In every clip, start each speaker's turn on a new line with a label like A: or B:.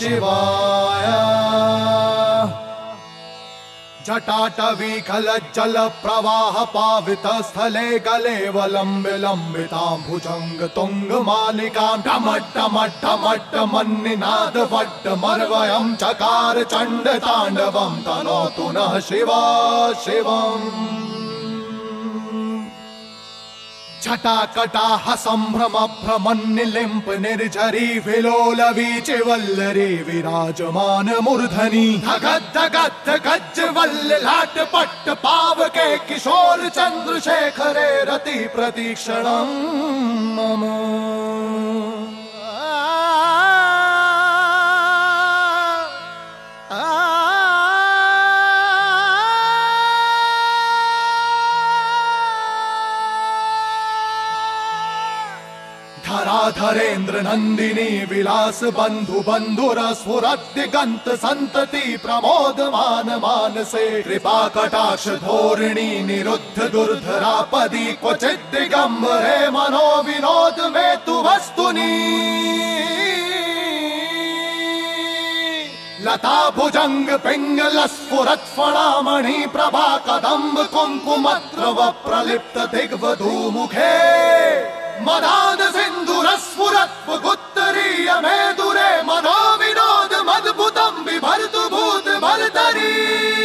A: शिवाय। जटाटवीकल जल प्रवाह पावित स्थले गले वलम्बितां भुजंग तुंग मालिकां ढमट्टमट्टमट्ट मन्निनाद वट्टमर्वयं चकार चंड तांडवं तनोतु नः शिवा शिवम्। छटाकटाह संभ्रम भ्रमन्निलिम्प निर्झरी विलोलवीचि वल्लरी विराजमान मूर्धनि धगद् गज्जवल्ल लाट पट्ट पावके किशोर चंद्रशेखरे रति प्रतीक्षणम् मम। धरेन्द्र नंदिनी विलास बंधु बंधुर स्फुरद्दिगंत संतति प्रमोदमान मानसे कृपा कटाक्ष धोरिणी निरुद्ध दुर्धरापदी क्वचित् दिगंबरे मनो विनोद में तु वस्तुनि। लता भुजंग पिंगल स्फुरत् फणामणि प्रभा कदम्ब कुंकुमद्रव प्रलिप्त दिग्वधू मुखे मदाद सिंधुरस्फुरत् गुत्तरीय मेदुरे मनो विनोद मद्भुतं बिभर्तु भूत भर्तरी।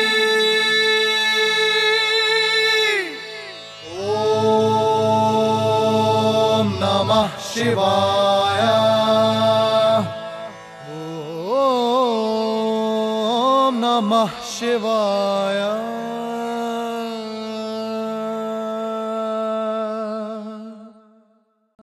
A: ओम नमः शिवाय। ओम नमः शिवाय।